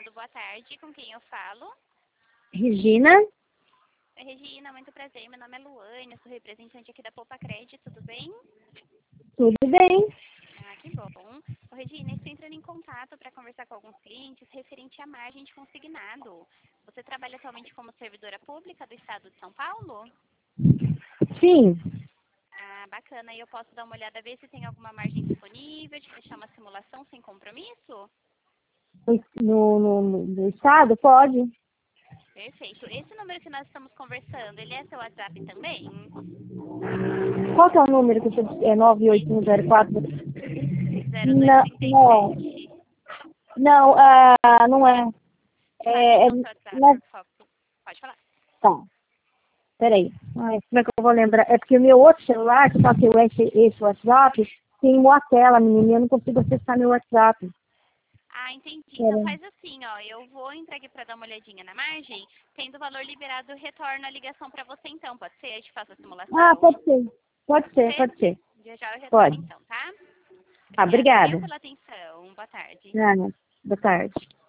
consignado. Boa tarde, com quem eu falo? Regina? Oi, Regina, muito prazer. Meu nome é Luane, eu sou representante aqui da Poupa Crédito, tudo bem? Tudo bem? Ah, que bom. Ô, Regina, estou entrando em contato para conversar com alguns clientes referente à margem de consignado. Você trabalha atualmente como servidora pública do Estado de São Paulo? Sim. Ah, bacana. E eu posso dar uma olhada, ver se tem alguma margem disponível, te deixar uma simulação sem compromisso? No estado? Pode. Perfeito. Esse número que nós estamos conversando, ele é seu WhatsApp também? Qual que é o número que você é Esse 98104? Não, não. 0037. Não, não é. Fale É, então seu WhatsApp, mas, por favor. Pode falar. tá, peraí. Ai, como é que eu vou lembrar? É porque o meu outro celular, que só tem esse WhatsApp, queimou a tela, menina, eu não consigo acessar meu WhatsApp. Ah, entendi. Então Peraí. faz assim, ó. Eu vou entrar aqui para dar uma olhadinha na margem. Tendo o valor liberado, eu retorno a ligação para você então. Pode ser? Eu te faço a Ah, simulação? pode ser. Pode Pode ser, ser? pode ser. Já já eu retorno Pode. então, tá? Tá, Obrigada, viu, obrigada. pela atenção. Boa tarde. Boa tarde.